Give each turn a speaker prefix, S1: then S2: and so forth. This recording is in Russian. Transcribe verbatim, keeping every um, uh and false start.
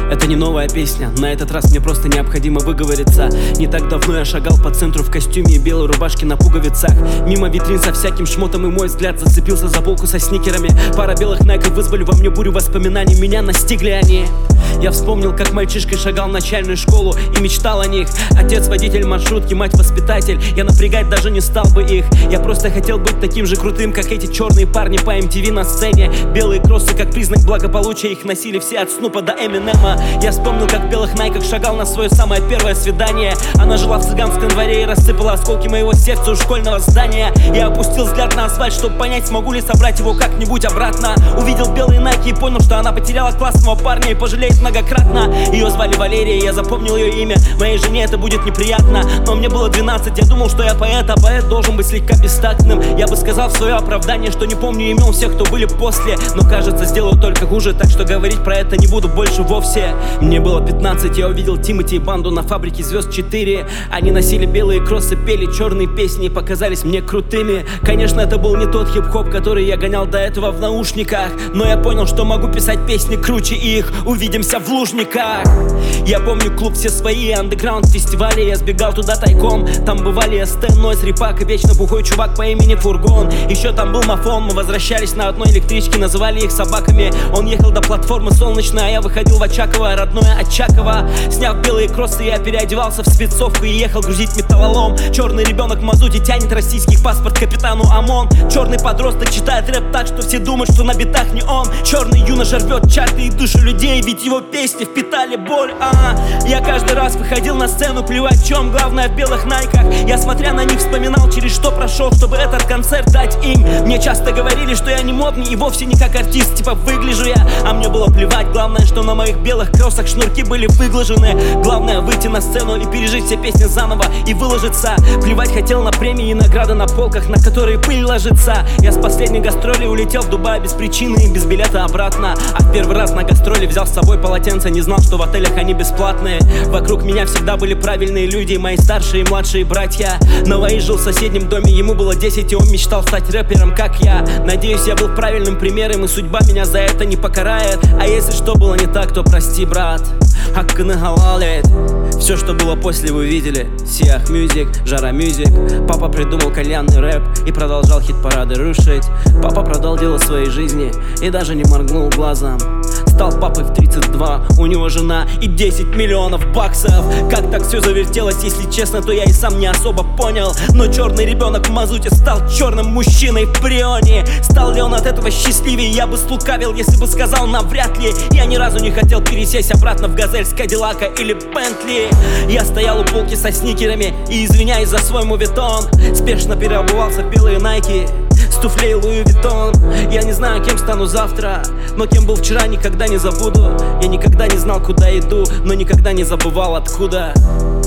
S1: Это не новая песня, на этот раз мне просто необходимо выговориться. Не так давно я шагал по центру в костюме и белой рубашке на пуговицах. Мимо витрин со всяким шмотом, и мой взгляд зацепился за полку со сникерами. Пара белых найков вызвали во мне бурю воспоминаний, меня настигли они. Я вспомнил, как мальчишкой шагал в начальную школу и мечтал о них. Отец водитель маршрутки, мать воспитатель, я напрягать даже не стал бы их. Я просто хотел быть таким же крутым, как эти черные парни по эм ти ви на сцене. Белые кроссы как признак благополучия, их носили все от Снупа до Эминема. Я вспомнил, как в белых найках шагал на свое самое первое свидание. Она жила в цыганском дворе и рассыпала осколки моего сердца у школьного здания. Я опустил взгляд на асфальт, чтобы понять, смогу ли собрать его как-нибудь обратно. Увидел белые найки и понял, что она потеряла классного парня и пожалеет многократно. Ее звали Валерия, я запомнил ее имя. Моей жене это будет неприятно, но мне было двенадцать. Я думал, что я поэт, а поэт должен быть слегка бестактным. Я бы сказал в свое оправдание, что не помню имен всех, кто были после, но кажется, сделаю только хуже, так что говорить про это не буду больше вовсе. Мне было пятнадцать, я увидел Тимати и банду на фабрике звезд четыре. Они носили белые кроссы, пели черные песни и показались мне крутыми. Конечно, это был не тот хип-хоп, который я гонял до этого в наушниках, но я понял, что могу писать песни круче их. Увидимся в Лужниках. Я помню клуб «Все свои», андеграунд фестивали. Я сбегал туда тайком. Там бывали эс тэ, Нойз, Рипак и вечно бухой чувак по имени Фургон. Еще там был Мафон, мы возвращались на одной электричке, называли их собаками. Он ехал до платформы Солнечной, а я выходил в Очаково, родное Очаково. Сняв белые кроссы, я переодевался в спецовку и ехал грузить металлолом. Черный ребенок в мазуте тянет российский паспорт капитану ОМОН. Черный подросток читает рэп так, что все думают, что на битах не он. Черный юноша рвет чарты и души людей, ведь его песни впитали боль. А я каждый раз выходил на сцену, плевать в чем, главное в белых найках. Я, смотря на них, вспоминал, через что прошел, чтобы этот концерт дать им. Мне часто говорили, что я не модный и вовсе не как артист, типа выгляжу я, а мне было плевать. Главное, что на моих белых кроссах шнурки были выглажены. Главное выйти на сцену и пережить все песни заново и выложиться. Плевать хотел на премии и награды на полках, на которые пыль ложится. Я с последней гастроли улетел в Дубай без причины и без билета обратно. А в первый раз на гастроли взял с собой полотенце, не знал, что в отелях они бесплатные. Вокруг меня всегда были правильные люди, мои старшие и младшие братья. Наваи жил в соседнем доме, ему было десять, и он мечтал стать рэпером, как я. Надеюсь, я был правильным примером, и судьба меня за это не покарает. А если что было не так, то прости, брат. Хакканы халалит. Все, что было после, вы видели. Сиах Мьюзик, Жара Мьюзик. Папа придумал кальянный рэп и продолжал хит-парады рушить. Папа продал дело своей жизни и даже не моргнул глазом. Стал папой в тридцать два, у него жена и десять миллионов баксов. Как так все завертелось, если честно, то я и сам не особо понял. Но черный ребенок в мазуте стал черным мужчиной в Прионе. Стал ли он от этого счастливее, я бы слукавил, если бы сказал навряд ли. Я ни разу не хотел пересесть обратно в Газель с Кадиллака или Бентли. Я стоял у полки со сникерами и, извиняюсь за свой мувитон, спешно переобувался в белые найки с туфлей Луи Виттон. Я не знаю, кем стану завтра, но кем был вчера, никогда не забуду. Я никогда не знал, куда иду, но никогда не забывал, откуда.